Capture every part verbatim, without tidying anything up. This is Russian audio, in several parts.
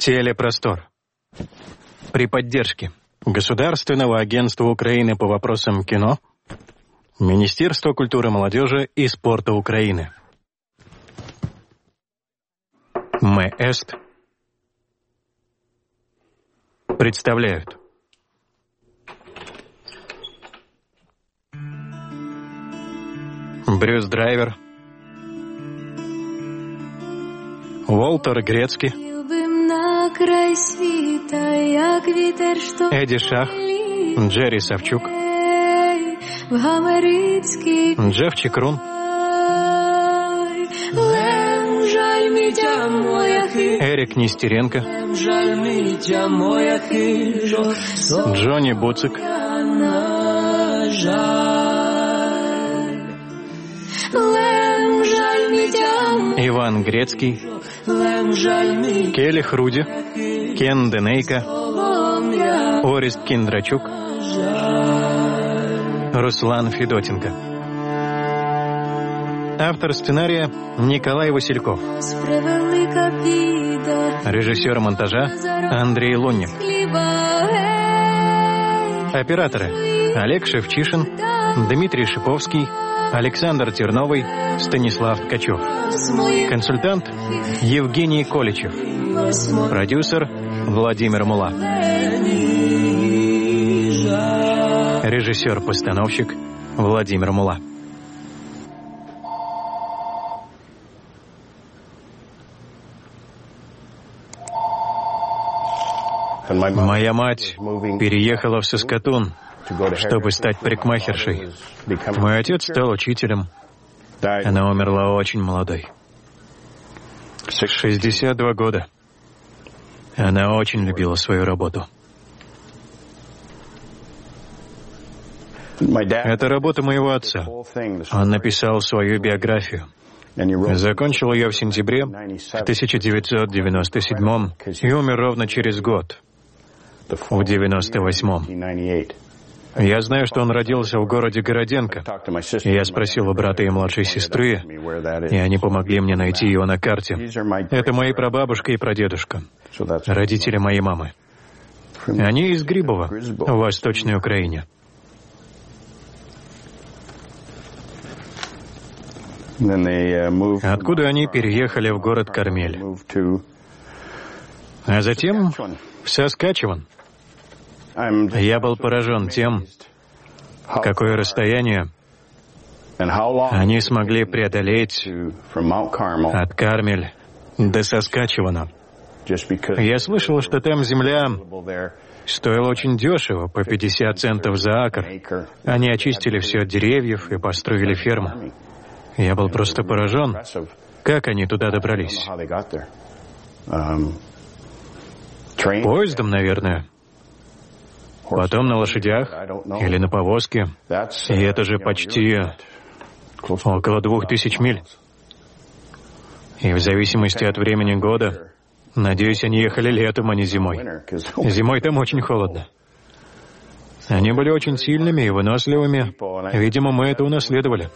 Телепростор. При поддержке Государственного агентства Украины по вопросам кино, Министерства культуры, молодежи и спорта Украины. МЭСТ представляют. Брюс Драйвер, Уолтер Грецький, Эдди Шах, Джерри Савчук, Джефф Чикрун, Эрик Нестеренко, Джонни Буцик, Иван Грецкий, Келли Хруди, Кен Денейко, Орест Киндрачук, Руслан Федотенко. Автор сценария Николай Васильков. Режиссер монтажа Андрей Лунник. Операторы Олег Шевчишин, Дмитрий Шиповский, Александр Терновый, Станислав Ткачев. Консультант Евгений Количев. Продюсер Владимир Мула. Режиссер-постановщик Владимир Мула. Моя мать переехала в Саскатун, чтобы стать парикмахершей. Мой отец стал учителем. Она умерла очень молодой. шестьдесят два года. Она очень любила свою работу. Это работа моего отца. Он написал свою биографию. Закончил ее в сентябре тысяча девятьсот девяносто седьмом и умер ровно через год, в девяносто восьмом. Я знаю, что он родился в городе Городенко. Я спросил у брата и младшей сестры, и они помогли мне найти его на карте. Это мои прабабушка и прадедушка, родители моей мамы. Они из Грибова, в Восточной Украине. Откуда они переехали в город Кармель, а затем в Саскачеван. Я был поражен тем, какое расстояние они смогли преодолеть от Кармель до Саскачевана. Я слышал, что там земля стоила очень дешево, по пятьдесят центов за акр. Они очистили все от деревьев и построили ферму. Я был просто поражен, как они туда добрались. Поездом, наверное. Потом на лошадях или на повозке. И это же почти около двух тысяч миль. И в зависимости от времени года, надеюсь, они ехали летом, а не зимой. Зимой там очень холодно. Они были очень сильными и выносливыми. Видимо, мы это унаследовали.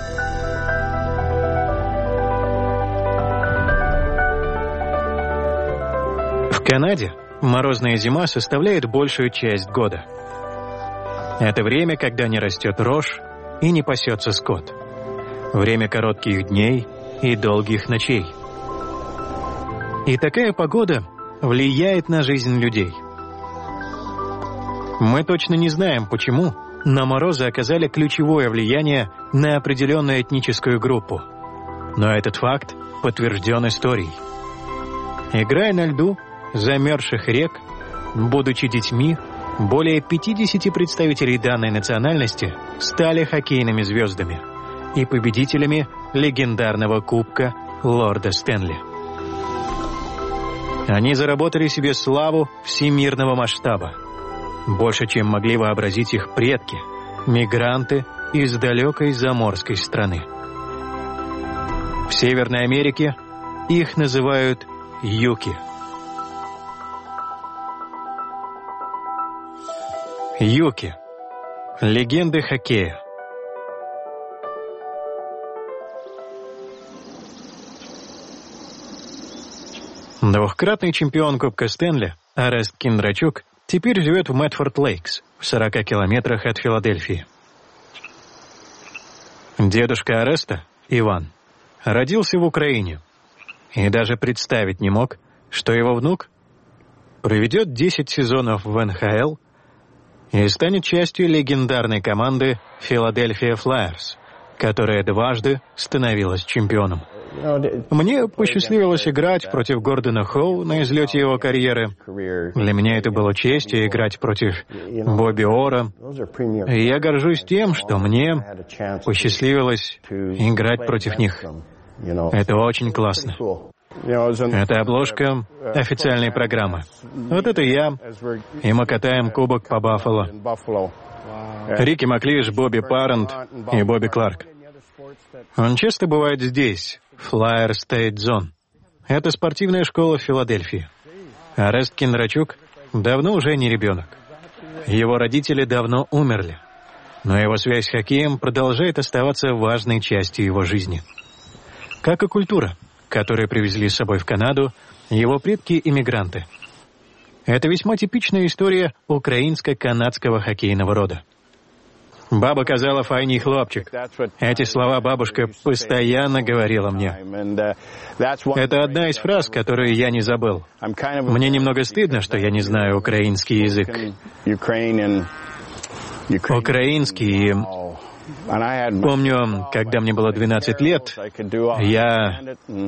В Канаде морозная зима составляет большую часть года. Это время, когда не растет рожь и не пасется скот. Время коротких дней и долгих ночей. И такая погода влияет на жизнь людей. Мы точно не знаем, почему, но морозы оказали ключевое влияние на определенную этническую группу. Но этот факт подтвержден историей. Играя на льду замерзших рек, будучи детьми, более пятидесяти представителей данной национальности стали хоккейными звездами и победителями легендарного кубка лорда Стэнли. Они заработали себе славу всемирного масштаба, больше, чем могли вообразить их предки, мигранты из далекой заморской страны. В Северной Америке их называют юки. Юки. Легенды хоккея. Двухкратный чемпион Кубка Стэнли Орест Киндрачук теперь живет в Мэтфорд-Лейкс, в сорока километрах от Филадельфии. Дедушка Ореста, Иван, родился в Украине и даже представить не мог, что его внук проведет десять сезонов в эн ха эл и станет частью легендарной команды «Филадельфия Флайерс», которая дважды становилась чемпионом. Мне посчастливилось играть против Гордона Хоу на излете его карьеры. Для меня это было честью играть против Бобби Ора. И я горжусь тем, что мне посчастливилось играть против них. Это очень классно. Это обложка официальной программы. Вот это я, и мы катаем кубок по Баффало. Рики Маклиш, Бобби Парент и Бобби Кларк. Он часто бывает здесь, в Flyer State Zone. Это спортивная школа в Филадельфии. Орест Киндрачук давно уже не ребенок. Его родители давно умерли, но его связь с хоккеем продолжает оставаться важной частью его жизни. Как и культура, которую привезли с собой в Канаду его предки-иммигранты. Это весьма типичная история украинско-канадского хоккейного рода. «Баба казала, файний хлопчик». Эти слова бабушка постоянно говорила мне. Это одна из фраз, которую я не забыл. Мне немного стыдно, что я не знаю украинский язык. Украинский. Помню, когда мне было двенадцать лет, я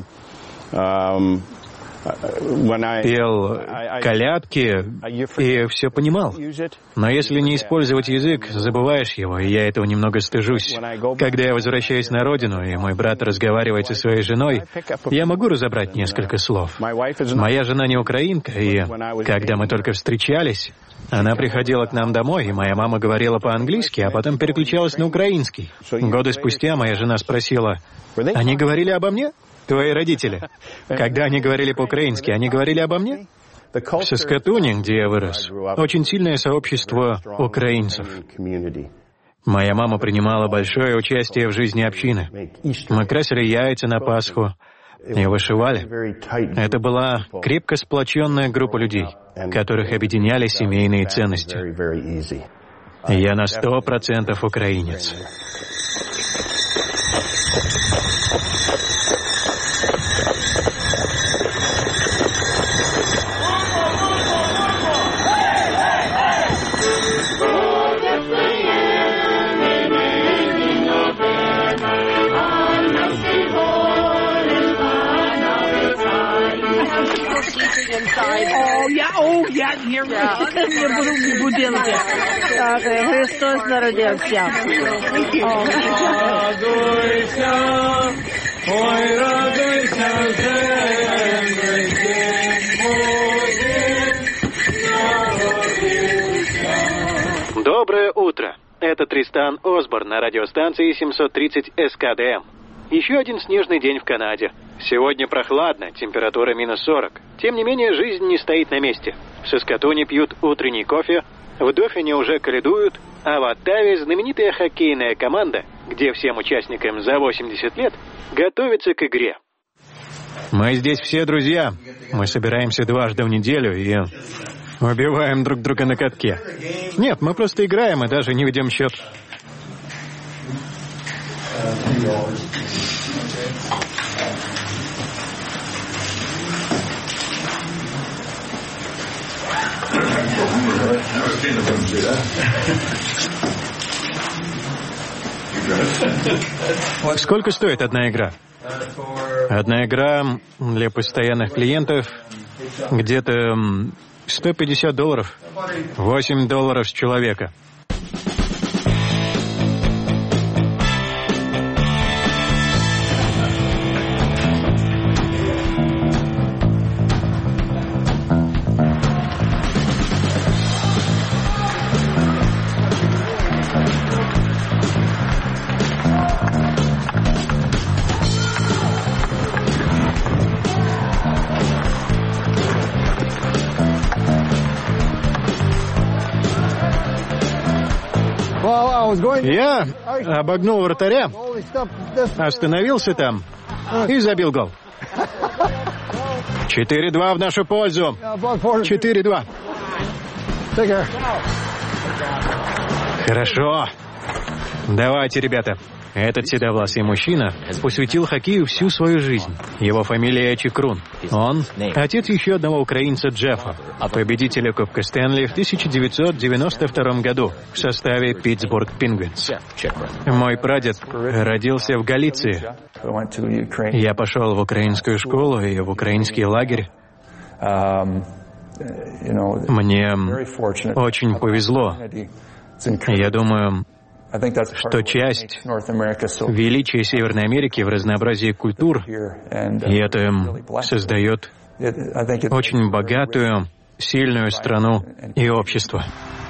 пел колядки и все понимал. Но если не использовать язык, забываешь его, и я этого немного стыжусь. Когда я возвращаюсь на родину, и мой брат разговаривает со своей женой, я могу разобрать несколько слов. Моя жена не украинка, и когда мы только встречались, она приходила к нам домой, и моя мама говорила по-английски, а потом переключалась на украинский. Годы спустя моя жена спросила: «Они говорили обо мне? Твои родители? Когда они говорили по-украински, они говорили обо мне?» В Саскатуне, где я вырос, очень сильное сообщество украинцев. Моя мама принимала большое участие в жизни общины. Мы красили яйца на Пасху и вышивали. Это была крепко сплоченная группа людей, которых объединяли семейные ценности. Я на сто процентов украинец. Oh, yeah, oh, yeah, here we go. Будинки. Так, Христос народився. Радуйся, ой, радуйся, землі, Доброе утро. Это Тристан Осборн на радиостанции семьсот тридцать эс ка дэ эм. Еще один снежный день в Канаде. Сегодня прохладно, температура минус сорок. Тем не менее, жизнь не стоит на месте. В Саскатуне пьют утренний кофе, в Дофине уже калядуют, а в Оттаве знаменитая хоккейная команда, где всем участникам за восемьдесят лет, готовится к игре. Мы здесь все друзья. Мы собираемся дважды в неделю и убиваем друг друга на катке. Нет, мы просто играем и даже не ведем счет. Сколько стоит одна игра? Одна игра для постоянных клиентов где-то сто пятьдесят долларов. восемь долларов с человека. Я обогнул вратаря, остановился там и забил гол. четыре-два в нашу пользу. четыре-два. Хорошо. Давайте, ребята. Этот седовласый мужчина посвятил хоккею всю свою жизнь. Его фамилия Чикрун. Он — отец еще одного украинца Джеффа, победителя Кубка Стэнли в тысяча девятьсот девяносто втором году в составе Питтсбург Пингвинс. Мой прадед родился в Галиции. Я пошел в украинскую школу и в украинский лагерь. Мне очень повезло. Я думаю, что часть величия Северной Америки в разнообразии культур, и это создает очень богатую, сильную страну и общество.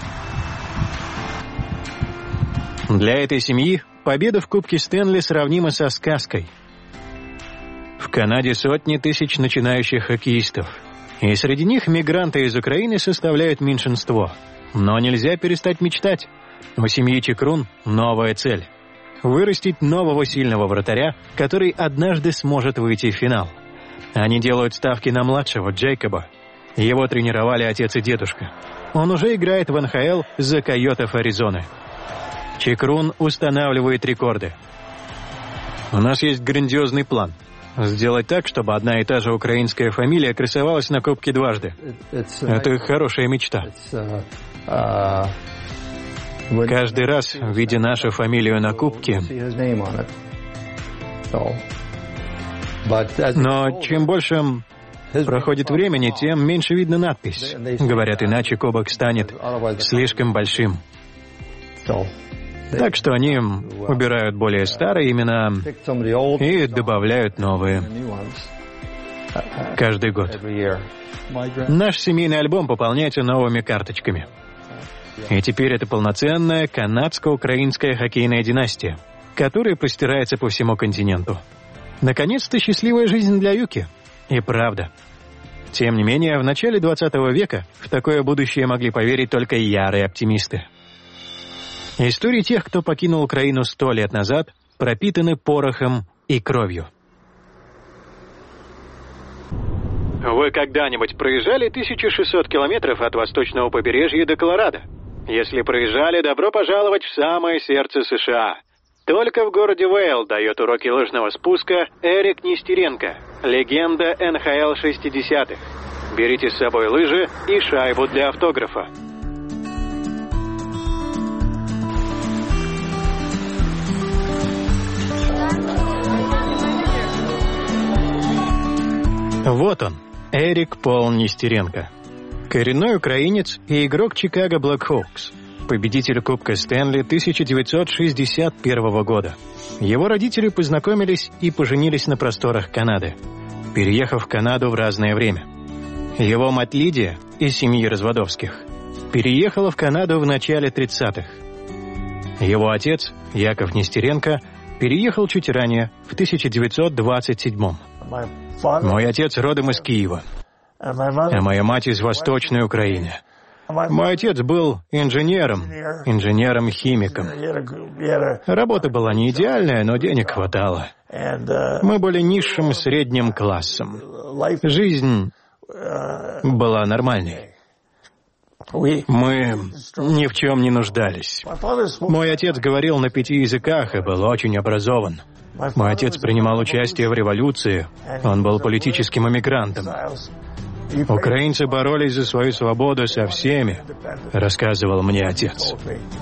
Для этой семьи победа в Кубке Стэнли сравнима со сказкой. В Канаде сотни тысяч начинающих хоккеистов, и среди них мигранты из Украины составляют меньшинство. Но нельзя перестать мечтать. У семьи Чикрун новая цель — вырастить нового сильного вратаря, который однажды сможет выйти в финал. Они делают ставки на младшего Джейкоба. Его тренировали отец и дедушка. Он уже играет в эн ха эл за Койотов Аризоны. Чикрун устанавливает рекорды. У нас есть грандиозный план — сделать так, чтобы одна и та же украинская фамилия красовалась на Кубке дважды. Это хорошая мечта. Каждый раз, видя нашу фамилию на Кубке... Но чем больше проходит времени, тем меньше видно надпись. Говорят, иначе Кубок станет слишком большим. Так что они убирают более старые имена и добавляют новые. Каждый год. Наш семейный альбом пополняется новыми карточками. И теперь это полноценная канадско-украинская хоккейная династия, которая простирается по всему континенту. Наконец-то счастливая жизнь для Юки. И правда. Тем не менее, в начале двадцатого века в такое будущее могли поверить только ярые оптимисты. Истории тех, кто покинул Украину сто лет назад, пропитаны порохом и кровью. Вы когда-нибудь проезжали тысячу шестьсот километров от восточного побережья до Колорадо? Если проезжали, добро пожаловать в самое сердце США. Только в городе Вейл дает уроки лыжного спуска Эрик Нестеренко, легенда эн ха эл шестидесятых. Берите с собой лыжи и шайбу для автографа. Вот он, Эрик Пол Нестеренко. Коренной украинец и игрок Чикаго Блэкхоукс, победитель Кубка Стэнли тысяча девятьсот шестьдесят первого года. Его родители познакомились и поженились на просторах Канады, переехав в Канаду в разное время. Его мать Лидия из семьи Разводовских переехала в Канаду в начале тридцатых. Его отец, Яков Нестеренко, переехал чуть ранее, в тысяча девятьсот двадцать седьмом. Мой отец родом из Киева, а моя мать из Восточной Украины. Мой отец был инженером, инженером-химиком. Работа была не идеальная, но денег хватало. Мы были низшим средним классом. Жизнь была нормальной. Мы ни в чем не нуждались. Мой отец говорил на пяти языках и был очень образован. Мой отец принимал участие в революции. Он был политическим эмигрантом. Украинцы боролись за свою свободу со всеми, рассказывал мне отец.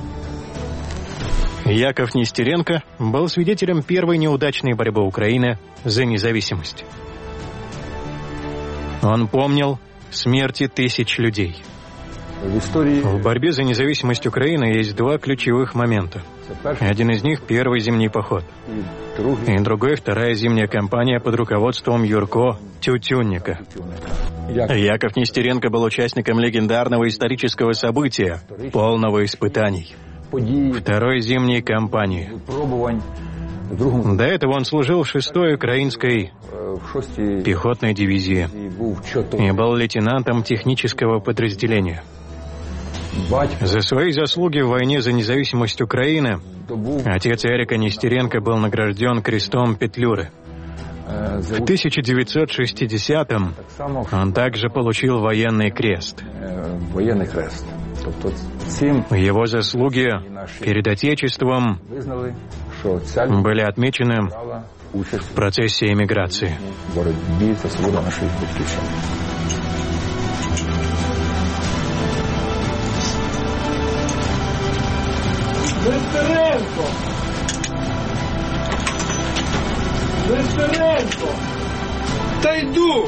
Яков Нестеренко был свидетелем первой неудачной борьбы Украины за независимость. Он помнил смерти тысяч людей. В борьбе за независимость Украины есть два ключевых момента. Один из них — первый зимний поход. И другой — вторая зимняя кампания под руководством Юрко Тютюнника. Яков Нестеренко был участником легендарного исторического события, полного испытаний. Второй зимней кампании. До этого он служил в шестой украинской пехотной дивизии и был лейтенантом технического подразделения. За свои заслуги в войне за независимость Украины отец Эрика Нестеренко был награжден крестом Петлюры. В тысяча девятьсот шестидесятом он также получил военный крест. Его заслуги перед Отечеством были отмечены в процессе эмиграции. Нестеренко! Нестеренко! Та йду!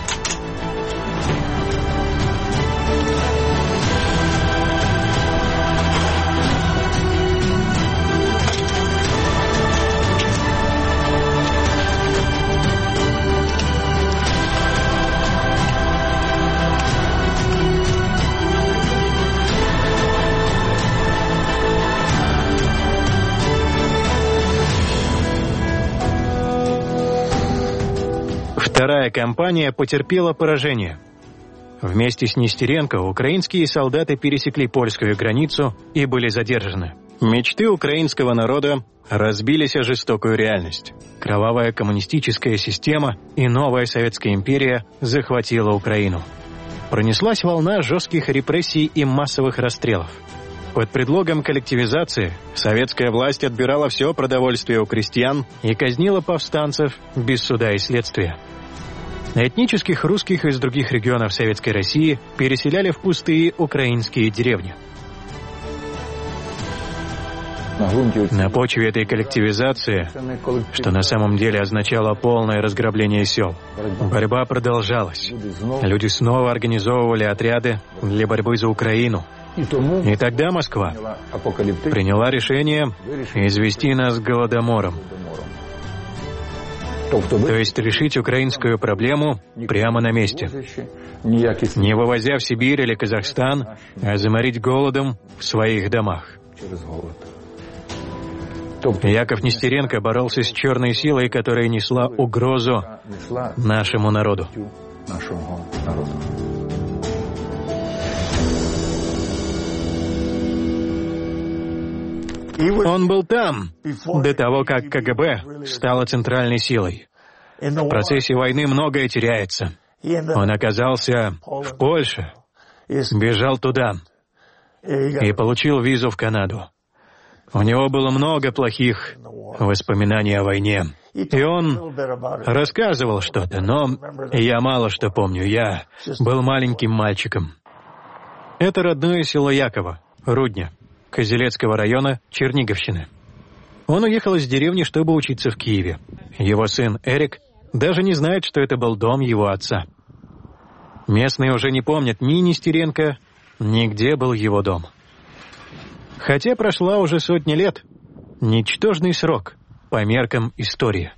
Вторая кампания потерпела поражение. Вместе с Нестеренко украинские солдаты пересекли польскую границу и были задержаны. Мечты украинского народа разбились о жестокую реальность. Кровавая коммунистическая система и новая Советская империя захватила Украину. Пронеслась волна жестких репрессий и массовых расстрелов. Под предлогом коллективизации советская власть отбирала все продовольствие у крестьян и казнила повстанцев без суда и следствия. Этнических русских из других регионов Советской России переселяли в пустые украинские деревни. На почве этой коллективизации, что на самом деле означало полное разграбление сел, борьба продолжалась. Люди снова организовывали отряды для борьбы за Украину. И тогда Москва приняла решение извести нас голодомором. То есть решить украинскую проблему прямо на месте. Не вывозя в Сибирь или Казахстан, а заморить голодом в своих домах. Яков Нестеренко боролся с черной силой, которая несла угрозу нашему народу. Он был там до того, как КГБ стало центральной силой. В процессе войны многое теряется. Он оказался в Польше, бежал туда и получил визу в Канаду. У него было много плохих воспоминаний о войне. И он рассказывал что-то, но я мало что помню. Я был маленьким мальчиком. Это родное село Якова, Рудня, Козелецкого района Черниговщины. Он уехал из деревни, чтобы учиться в Киеве. Его сын Эрик даже не знает, что это был дом его отца. Местные уже не помнят ни Нестеренко, ни где был его дом. Хотя прошла уже сотни лет, ничтожный срок по меркам истории.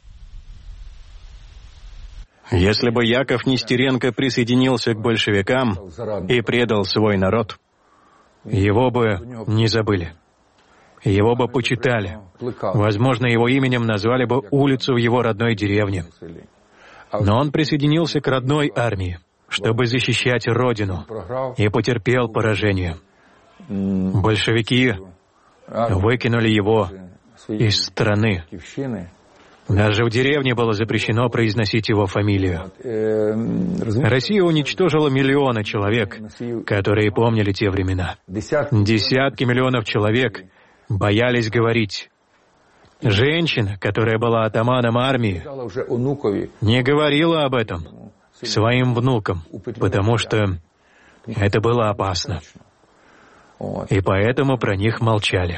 Если бы Яков Нестеренко присоединился к большевикам и предал свой народ, его бы не забыли. Его бы почитали. Возможно, его именем назвали бы улицу в его родной деревне. Но он присоединился к родной армии, чтобы защищать Родину, и потерпел поражение. Большевики выкинули его из страны. Даже в деревне было запрещено произносить его фамилию. Россия уничтожила миллионы человек, которые помнили те времена. Десятки миллионов человек боялись говорить. Женщина, которая была атаманом армии, не говорила об этом своим внукам, потому что это было опасно. И поэтому про них молчали.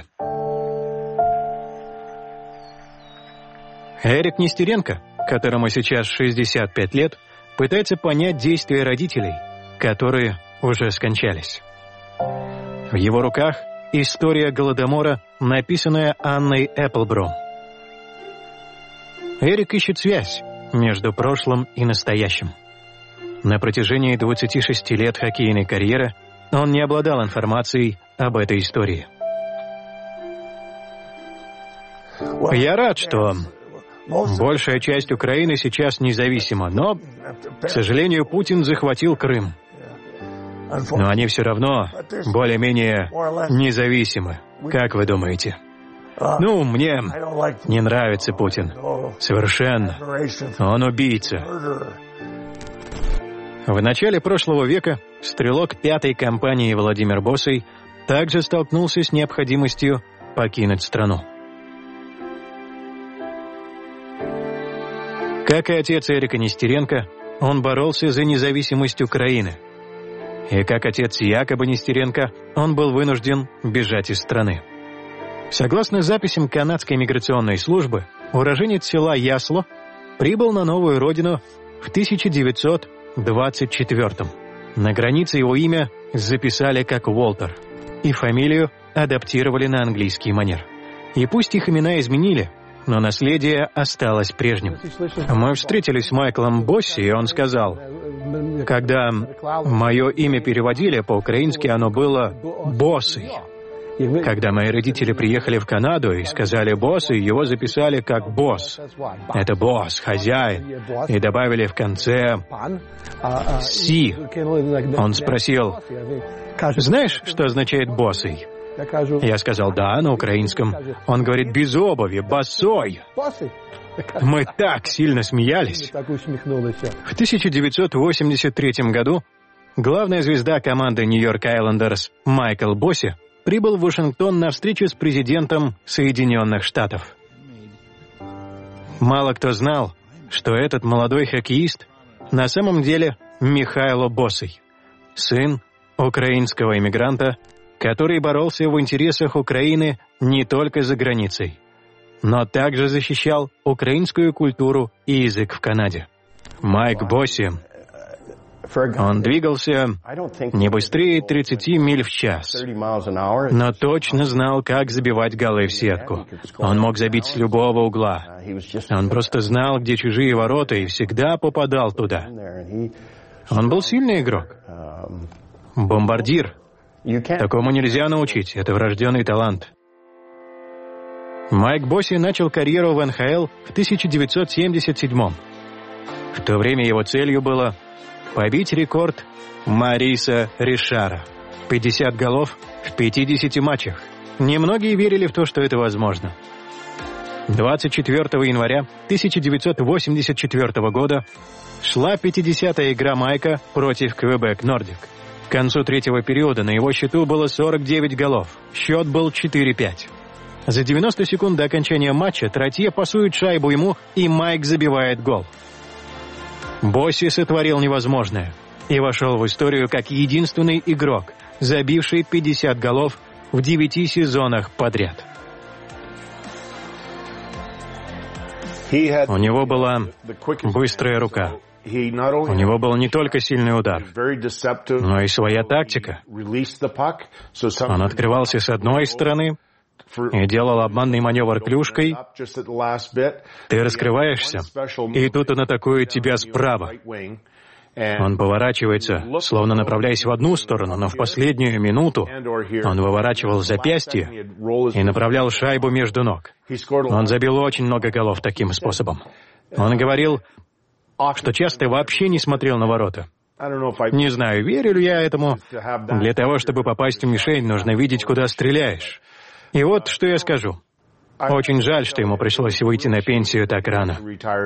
Эрик Нестеренко, которому сейчас шестьдесят пять лет, пытается понять действия родителей, которые уже скончались. В его руках история Голодомора, написанная Анной Эпплбром. Эрик ищет связь между прошлым и настоящим. На протяжении двадцати шести лет хоккейной карьеры он не обладал информацией об этой истории. Я рад, что большая часть Украины сейчас независима, но, к сожалению, Путин захватил Крым. Но они все равно более-менее независимы. Как вы думаете? Ну, мне не нравится Путин. Совершенно. Он убийца. В начале прошлого века стрелок пятой компании Владимир Босой также столкнулся с необходимостью покинуть страну. Как и отец Эрика Нестеренко, он боролся за независимость Украины. И как отец Якоба Нестеренко, он был вынужден бежать из страны. Согласно записям канадской миграционной службы, уроженец села Ясло прибыл на новую родину в тысяча девятьсот двадцать четвёртом. На границе его имя записали как Уолтер, и фамилию адаптировали на английский манер. И пусть их имена изменили, но наследие осталось прежним. Мы встретились с Майклом Босси, и он сказал, когда мое имя переводили по-украински, оно было «Босый». Когда мои родители приехали в Канаду и сказали «босс», его записали как «босс». Это босс, хозяин. И добавили в конце «си». Он спросил, «Знаешь, что означает «босый»?» Я сказал «да» на украинском. Он говорит «без обуви, босой». Мы так сильно смеялись. В тысяча девятьсот восемьдесят третьем году главная звезда команды Нью-Йорк Айлендерс Майкл Босси прибыл в Вашингтон на встречу с президентом Соединенных Штатов. Мало кто знал, что этот молодой хоккеист на самом деле Михайло Босий, сын украинского иммигранта, который боролся в интересах Украины не только за границей, но также защищал украинскую культуру и язык в Канаде. Майк Босси, он двигался не быстрее тридцати миль в час, но точно знал, как забивать голы в сетку. Он мог забить с любого угла. Он просто знал, где чужие ворота, и всегда попадал туда. Он был сильный игрок. Бомбардир. Такому нельзя научить, это врожденный талант. Майк Босси начал карьеру в эн ха эл в тысяча девятьсот семьдесят седьмом. В то время его целью было побить рекорд Мариса Ришара — пятьдесят голов в пятидесяти матчах. Немногие верили в то, что это возможно. двадцать четвёртого января тысяча девятьсот восемьдесят четвёртого года шла пятидесятая игра Майка против Квебек Нордик. К концу третьего периода на его счету было сорок девять голов. Счет был четыре пять. За девяносто секунд до окончания матча Тротье пасует шайбу ему, и Майк забивает гол. Босси сотворил невозможное и вошел в историю как единственный игрок, забивший пятьдесят голов в девяти сезонах подряд. У него была быстрая рука. У него был не только сильный удар, но и своя тактика. Он открывался с одной стороны и делал обманный маневр клюшкой. Ты раскрываешься, и тут он атакует тебя справа. Он поворачивается, словно направляясь в одну сторону, но в последнюю минуту он выворачивал запястье и направлял шайбу между ног. Он забил очень много голов таким способом. Он говорил, что часто вообще не смотрел на ворота. Не знаю, верю ли я этому. Для того, чтобы попасть в мишень, нужно видеть, куда стреляешь. И вот что я скажу. Очень жаль, что ему пришлось выйти на пенсию так рано.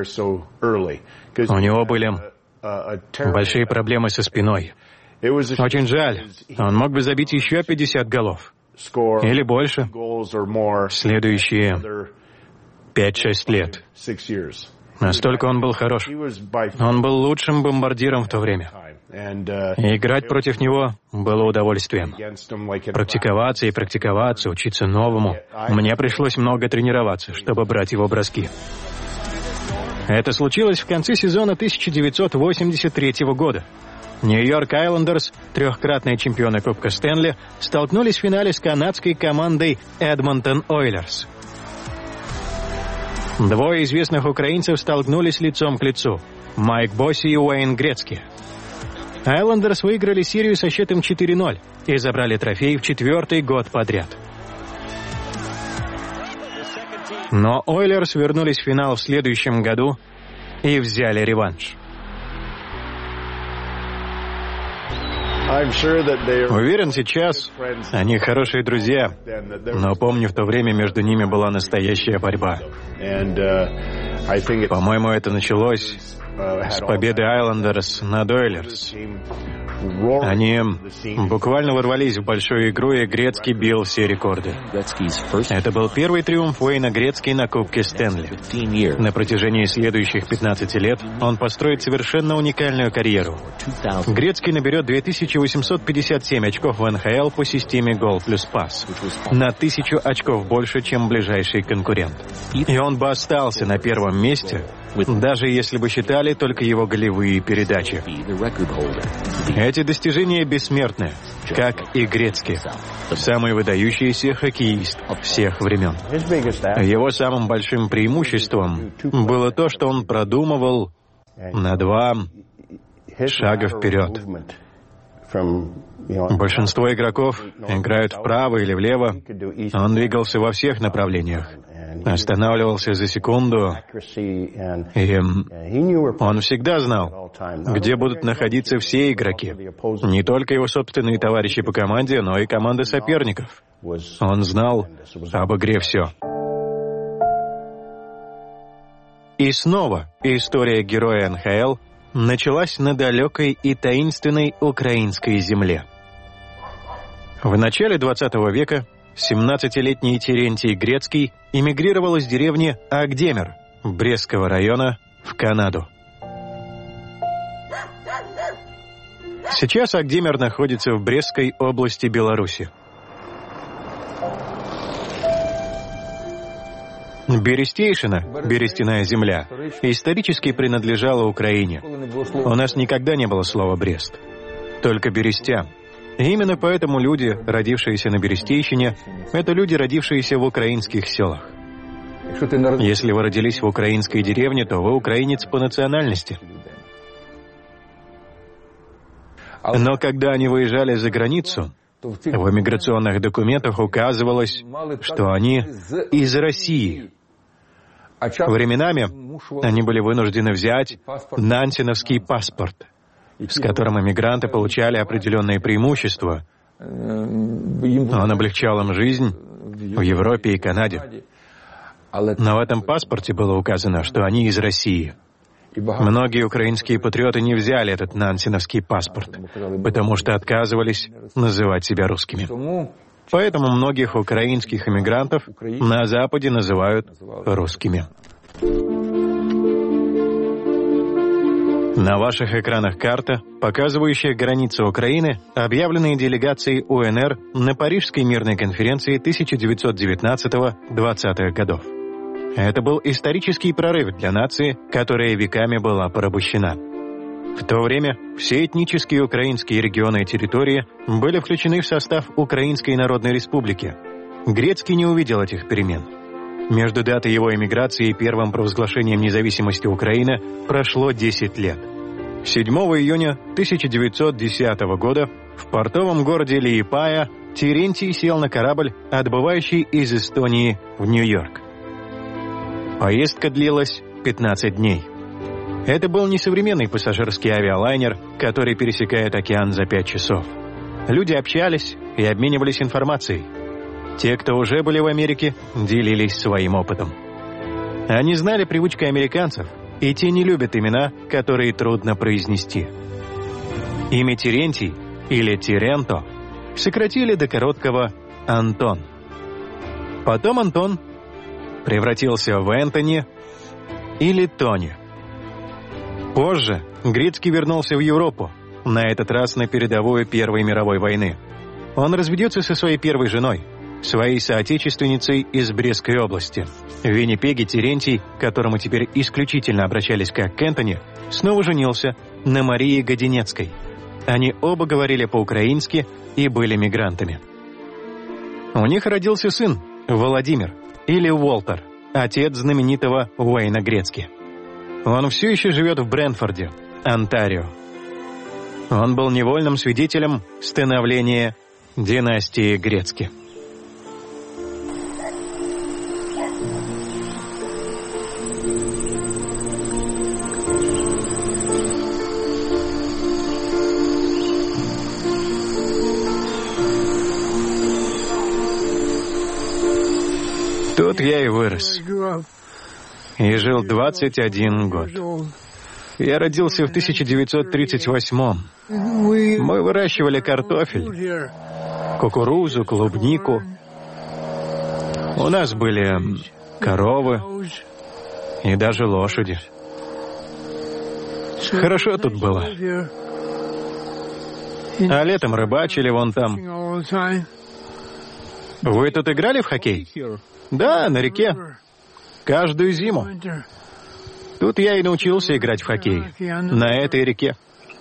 У него были большие проблемы со спиной. Очень жаль. Он мог бы забить еще пятьдесят голов. Или больше. В следующие пять-шесть лет. Настолько он был хорош. Он был лучшим бомбардиром в то время. И играть против него было удовольствием. Практиковаться и практиковаться, учиться новому. Мне пришлось много тренироваться, чтобы брать его броски. Это случилось в конце сезона тысяча девятьсот восемьдесят третьего года. Нью-Йорк Айлендерс, трехкратные чемпионы Кубка Стэнли, столкнулись в финале с канадской командой Эдмонтон Ойлерс. Двое известных украинцев столкнулись лицом к лицу — Майк Босси и Уэйн Грецки. Айлендерс выиграли серию со счетом четыре ноль и забрали трофей в четвертый год подряд. Но Ойлерс вернулись в финал в следующем году и взяли реванш. Уверен, сейчас они хорошие друзья, но помню, в то время между ними была настоящая борьба. По-моему, это началось с победы Айлендерс над Ойлерс. Они буквально ворвались в большую игру, и Грецкий бил все рекорды. Это был первый триумф Уэйна Грецки на Кубке Стэнли. На протяжении следующих пятнадцати лет он построит совершенно уникальную карьеру. Грецкий наберет две тысячи восемьсот пятьдесят семь очков в эн ха эл по системе Гол плюс Пас. На тысячу очков больше, чем ближайший конкурент. И он бы остался на первом месте, даже если бы считали только его голевые передачи. Эти достижения бессмертны, как и Грецкий, самый выдающийся хоккеист всех времен. Его самым большим преимуществом было то, что он продумывал на два шага вперед. Большинство игроков играют вправо или влево. Он двигался во всех направлениях. Останавливался за секунду, и он всегда знал, где будут находиться все игроки. Не только его собственные товарищи по команде, но и команды соперников. Он знал об игре все. И снова история героя эн ха эл началась на далекой и таинственной украинской земле. В начале двадцатого века семнадцатилетний Терентий Грецкий эмигрировал из деревни Агдемер Брестского района в Канаду. Сейчас Агдемер находится в Брестской области Беларуси. Берестейшина, берестяная земля, исторически принадлежала Украине. У нас никогда не было слова «Брест», только «Берестя». И именно поэтому люди, родившиеся на Берестейщине, это люди, родившиеся в украинских селах. Если вы родились в украинской деревне, то вы украинец по национальности. Но когда они выезжали за границу, в иммиграционных документах указывалось, что они из России. Временами они были вынуждены взять нансеновский паспорт, с которым иммигранты получали определенные преимущества. Он облегчал им жизнь в Европе и Канаде. Но в этом паспорте было указано, что они из России. Многие украинские патриоты не взяли этот нансеновский паспорт, потому что отказывались называть себя русскими. Поэтому многих украинских иммигрантов на Западе называют русскими. На ваших экранах карта, показывающая границы Украины, объявленные делегацией у эн эр на Парижской мирной конференции тысяча девятьсот девятнадцатого — двадцатых годов. Это был исторический прорыв для нации, которая веками была порабощена. В то время все этнические украинские регионы и территории были включены в состав Украинской Народной Республики. Грецкий не увидел этих перемен. Между датой его эмиграции и первым провозглашением независимости Украины прошло десять лет. седьмого июня тысяча девятьсот десятого года в портовом городе Лиепая Терентий сел на корабль, отбывающий из Эстонии в Нью-Йорк. Поездка длилась пятнадцать дней. Это был не современный пассажирский авиалайнер, который пересекает океан за пять часов. Люди общались и обменивались информацией. Те, кто уже были в Америке, делились своим опытом. Они знали привычки американцев, и те не любят имена, которые трудно произнести. Имя Терентий, или Теренто, сократили до короткого «Антон». Потом Антон превратился в Энтони или Тони. Позже Грецкий вернулся в Европу, на этот раз на передовую Первой мировой войны. Он разведется со своей первой женой, своей соотечественницей из Брестской области. В Виннипеге Терентий, к которому теперь исключительно обращались как к Энтони, снова женился на Марии Годенецкой. Они оба говорили по-украински и были мигрантами. У них родился сын, Владимир, или Уолтер, отец знаменитого Уэйна Грецки. Он все еще живет в Брентфорде, Онтарио. Он был невольным свидетелем становления династии Грецки. Тут я и вырос. И жил двадцать один год. Я родился в тысяча девятьсот тридцать восьмом. Мы выращивали картофель, кукурузу, клубнику. У нас были коровы и даже лошади. Хорошо тут было. А летом рыбачили вон там. Вы тут играли в хоккей? Да, на реке. Каждую зиму. Тут я и научился играть в хоккей. На этой реке.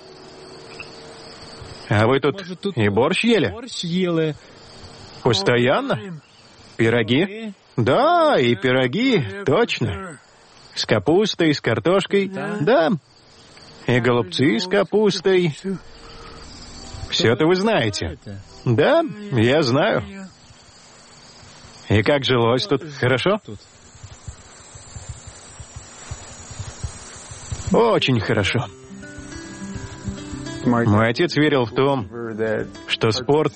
А вы тут и борщ ели? Постоянно? Пироги? Да, и пироги, точно. С капустой, с картошкой, да. И голубцы с капустой. Все это вы знаете. Да, я знаю. И как жилось тут? Хорошо? Очень хорошо. Мой отец верил в том, что спорт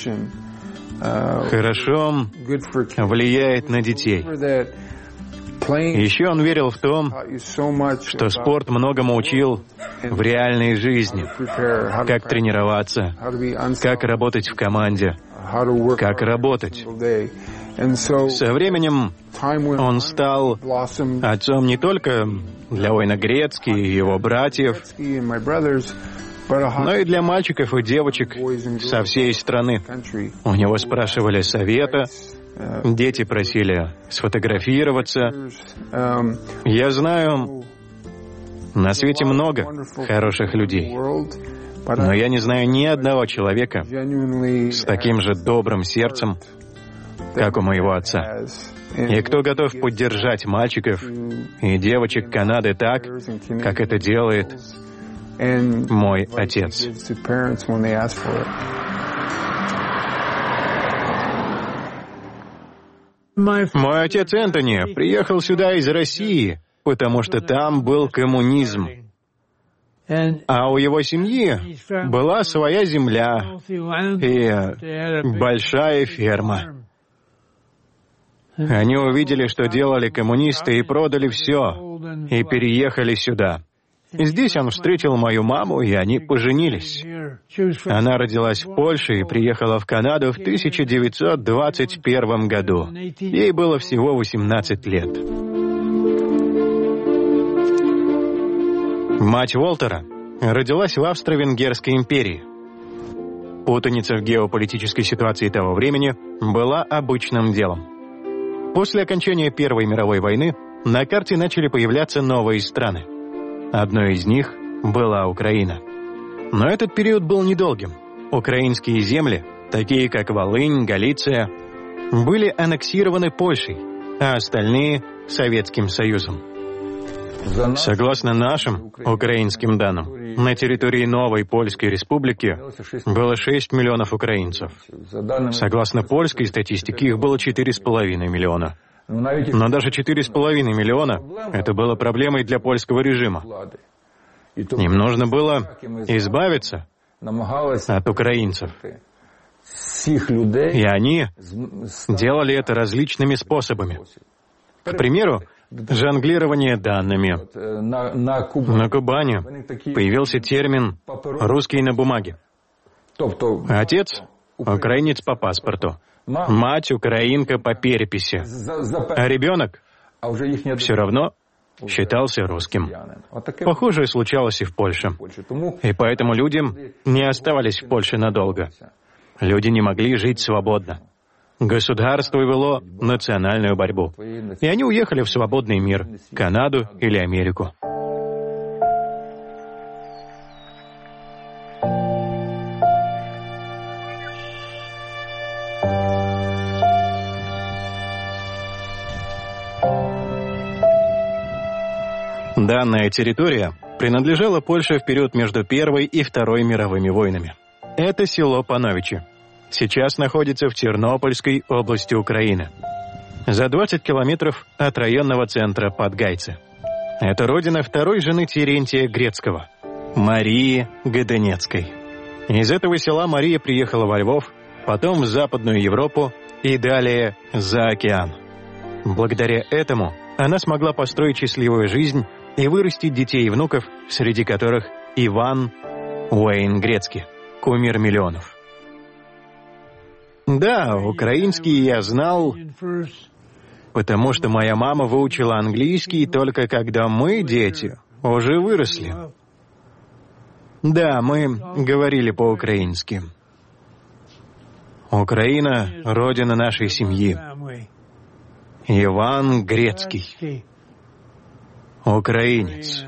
хорошо влияет на детей. Еще он верил в том, что спорт многому учил в реальной жизни. Как тренироваться, как работать в команде, как работать. Со временем он стал отцом не только для Уэйна Грецки и его братьев, но и для мальчиков и девочек со всей страны. У него спрашивали совета, дети просили сфотографироваться. Я знаю, на свете много хороших людей, но я не знаю ни одного человека с таким же добрым сердцем, как у моего отца. И кто готов поддержать мальчиков и девочек Канады так, как это делает мой отец. Мой отец Энтони приехал сюда из России, потому что там был коммунизм. А у его семьи была своя земля и большая ферма. Они увидели, что делали коммунисты, и продали все, и переехали сюда. И здесь он встретил мою маму, и они поженились. Она родилась в Польше и приехала в Канаду в тысяча девятьсот двадцать первом году. Ей было всего восемнадцать лет. Мать Уолтера родилась в Австро-Венгерской империи. Путаница в геополитической ситуации того времени была обычным делом. После окончания Первой мировой войны на карте начали появляться новые страны. Одной из них была Украина. Но этот период был недолгим. Украинские земли, такие как Волынь, Галиция, были аннексированы Польшей, а остальные — Советским Союзом. Согласно нашим украинским данным, на территории новой Польской Республики было шесть миллионов украинцев. Согласно польской статистике, их было четыре с половиной миллиона. Но даже четыре с половиной миллиона — это было проблемой для польского режима. Им нужно было избавиться от украинцев. И они делали это различными способами. К примеру, жонглирование данными. На Кубани появился термин «русский на бумаге». Отец — украинец по паспорту, мать — украинка по переписи, а ребенок все равно считался русским. Похожее случалось и в Польше. И поэтому люди не оставались в Польше надолго. Люди не могли жить свободно. Государство вело национальную борьбу. И они уехали в свободный мир, Канаду или Америку. Данная территория принадлежала Польше в период между Первой и Второй мировыми войнами. Это село Пановичи. Сейчас находится в Тернопольской области Украины, за двадцать километров от районного центра Подгайцы. Это родина второй жены Терентия Грецкого, Марии Годенецкой. Из этого села Мария приехала во Львов, потом в Западную Европу и далее за океан. Благодаря этому она смогла построить счастливую жизнь и вырастить детей и внуков, среди которых Иван Уэйн Грецки, кумир миллионов. Да, украинский я знал, потому что моя мама выучила английский только когда мы, дети, уже выросли. Да, мы говорили по-украински. Украина — родина нашей семьи. Иван Грецкий. Украинец.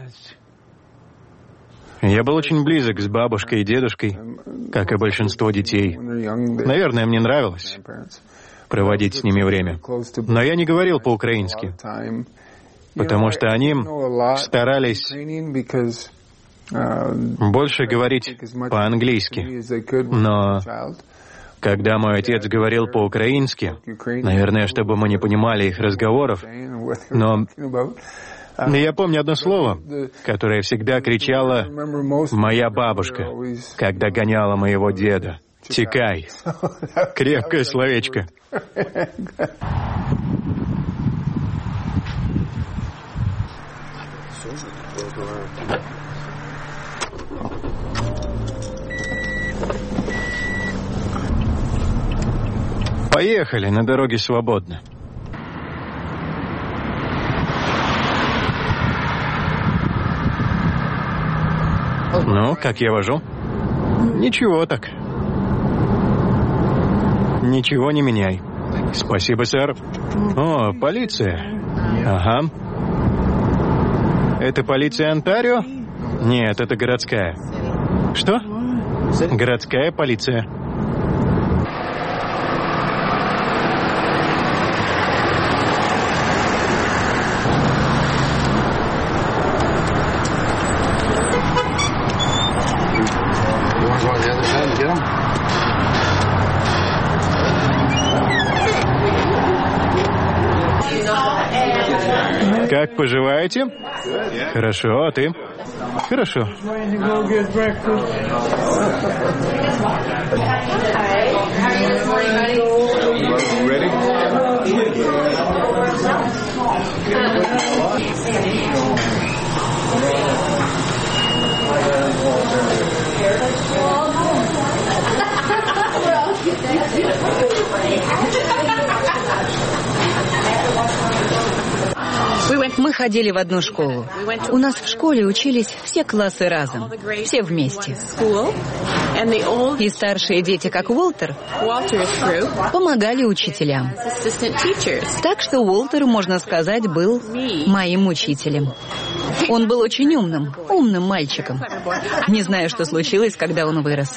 Я был очень близок с бабушкой и дедушкой, как и большинство детей. Наверное, мне нравилось проводить с ними время. Но я не говорил по-украински, потому что они старались больше говорить по-английски. Но когда мой отец говорил по-украински, наверное, чтобы мы не понимали их разговоров, но я помню одно слово, которое всегда кричала моя бабушка, когда гоняла моего деда. «Текай». Крепкое словечко. Поехали, на дороге свободно. Ну, как я вожу? Ничего так. Ничего не меняй. Спасибо, сэр. О, полиция. Ага. Это полиция Онтарио? Нет, это городская. Что? Городская полиция. Как поживаете? Хорошо, а ты? Хорошо. Мы ходили в одну школу. У нас в школе учились все классы разом, все вместе. И старшие дети, как Уолтер, помогали учителям. Так что Уолтер, можно сказать, был моим учителем. Он был очень умным, умным мальчиком. Не знаю, что случилось, когда он вырос.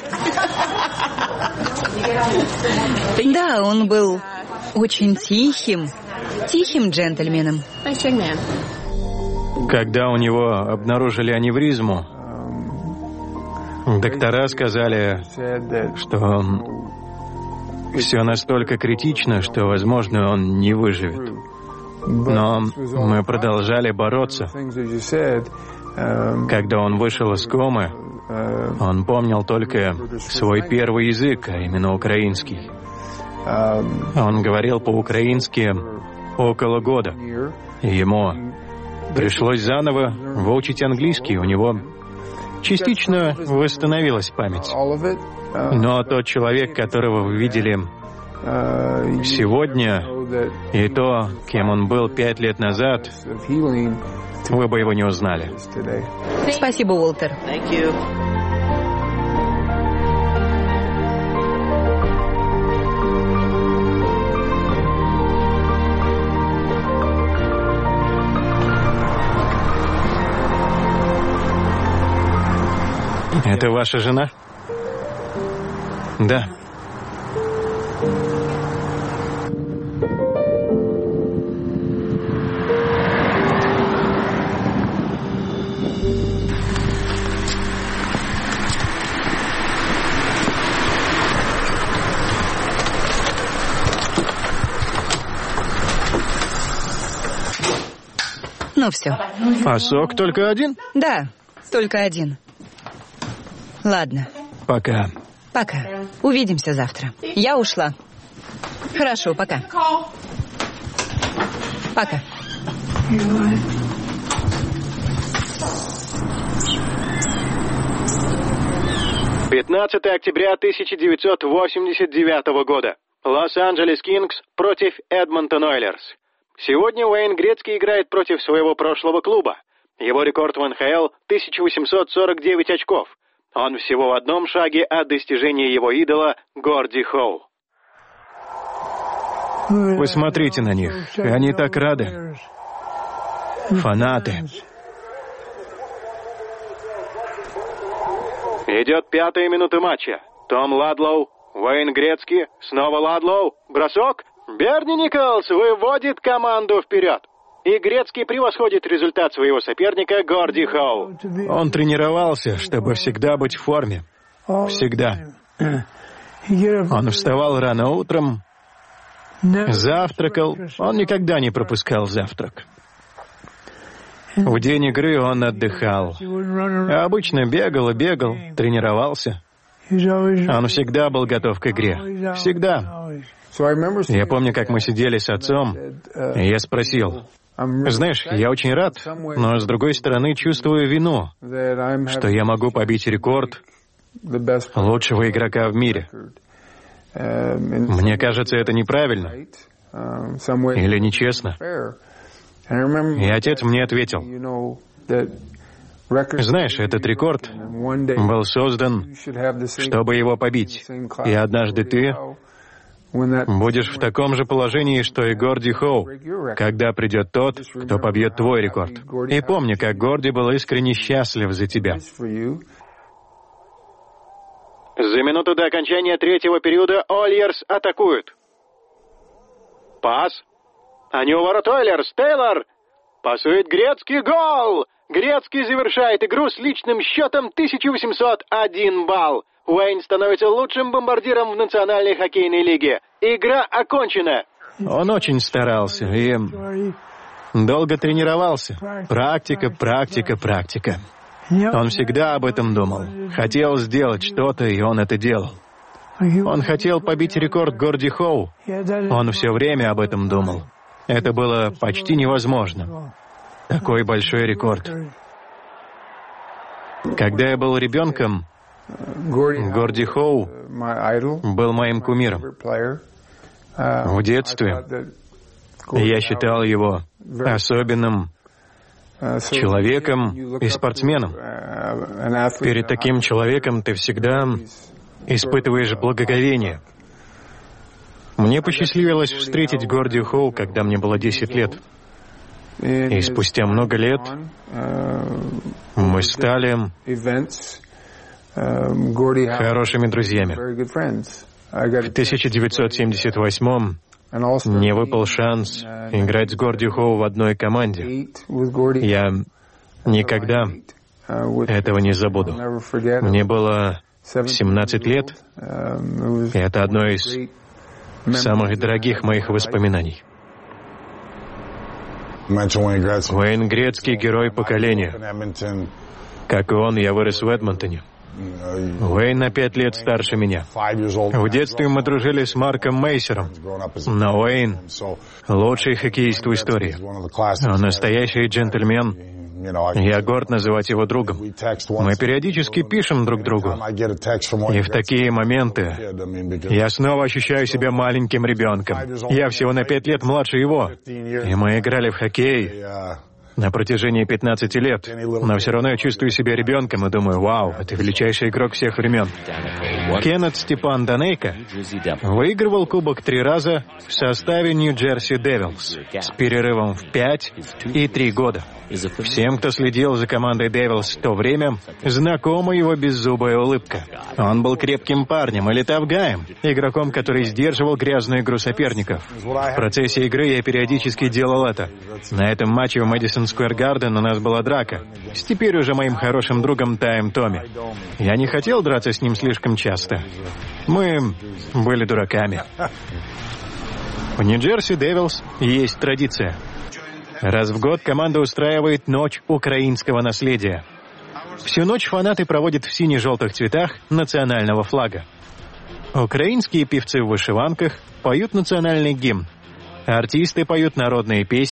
Да, он был очень тихим, тихим джентльменом. Когда у него обнаружили аневризму, доктора сказали, что все настолько критично, что, возможно, он не выживет. Но мы продолжали бороться. Когда он вышел из комы, он помнил только свой первый язык, а именно украинский. Он говорил по-украински около года. И ему пришлось заново выучить английский. У него частично восстановилась память. Но тот человек, которого вы видели сегодня, и то, кем он был пять лет назад, вы бы его не узнали. Спасибо, Уолтер. Это ваша жена? Да. Ну все. А сок только один? Да, только один. Ладно. Пока. Пока. Увидимся завтра. Я ушла. Хорошо, пока. Пока. пятнадцатое октября тысяча девятьсот восемьдесят девятого года. Лос-Анджелес Кингс против Эдмонтон Ойлерс. Сегодня Уэйн Грецкий играет против своего прошлого клуба. Его рекорд в эн ха эл — тысяча восемьсот сорок девять очков. Он всего в одном шаге от достижения его идола Горди Хоу. Посмотрите на них. Они так рады. Фанаты. Идет пятая минута матча. Том Ладлоу, Уэйн Грецкий, снова Ладлоу, бросок. Берни Николс выводит команду вперед. И Грецкий превосходит результат своего соперника Горди Хоу. Он тренировался, чтобы всегда быть в форме. Всегда. Он вставал рано утром, завтракал. Он никогда не пропускал завтрак. В день игры он отдыхал. А обычно бегал и бегал, тренировался. Он всегда был готов к игре. Всегда. Я помню, как мы сидели с отцом, и я спросил: «Знаешь, я очень рад, но с другой стороны чувствую вину, что я могу побить рекорд лучшего игрока в мире. Мне кажется, это неправильно или нечестно». И отец мне ответил: «Знаешь, этот рекорд был создан, чтобы его побить. И однажды ты будешь в таком же положении, что и Горди Хоу, когда придет тот, кто побьет твой рекорд. И помни, как Горди был искренне счастлив за тебя». За минуту до окончания третьего периода Ольерс атакуют. Пас. Они у ворот Ойлерс. Тейлор. Пасует Грецкий. Гол! Грецкий завершает игру с личным счетом тысяча восемьсот один балл. Уэйн становится лучшим бомбардиром в Национальной хоккейной лиге. Игра окончена. Он очень старался и долго тренировался. Практика, практика, практика. Он всегда об этом думал. Хотел сделать что-то, и он это делал. Он хотел побить рекорд Горди Хоу. Он все время об этом думал. Это было почти невозможно. Такой большой рекорд. Когда я был ребенком, Горди Хоу был моим кумиром. В детстве я считал его особенным человеком и спортсменом. Перед таким человеком ты всегда испытываешь благоговение. Мне посчастливилось встретить Горди Хоу, когда мне было десять лет. И спустя много лет мы стали хорошими друзьями. В тысяча девятьсот семьдесят восьмом мне выпал шанс играть с Горди Хоу в одной команде. Я никогда этого не забуду. Мне было семнадцать лет, и это одно из самых дорогих моих воспоминаний. Уэйн Грецкий — герой поколения. Как и он, я вырос в Эдмонтоне. Уэйн на пять лет старше меня. В детстве мы дружили с Марком Мейсером, но Уэйн — лучший хоккеист в истории. Он настоящий джентльмен. Я горд называть его другом. Мы периодически пишем друг другу. И в такие моменты я снова ощущаю себя маленьким ребенком. Я всего на пять лет младше его. И мы играли в хоккей на протяжении пятнадцати лет. Но все равно я чувствую себя ребенком и думаю: вау, это величайший игрок всех времен. Кеннет Степан Данейко выигрывал кубок три раза в составе Нью-Джерси Девилс с перерывом в пять и три года. Всем, кто следил за командой Девилс в то время, знакома его беззубая улыбка. Он был крепким парнем или тавгаем, игроком, который сдерживал грязную игру соперников. В процессе игры я периодически делал это. На этом матче в Мэдисон Сквер Гарден у нас была драка с теперь уже моим хорошим другом Таем Томи. Я не хотел драться с ним слишком часто. Мы были дураками. В Нью-Джерси Девилс есть традиция. Раз в год команда устраивает Ночь украинского наследия. Всю ночь фанаты проводят в сине-желтых цветах национального флага. Украинские певцы в вышиванках поют национальный гимн. Артисты поют народные песни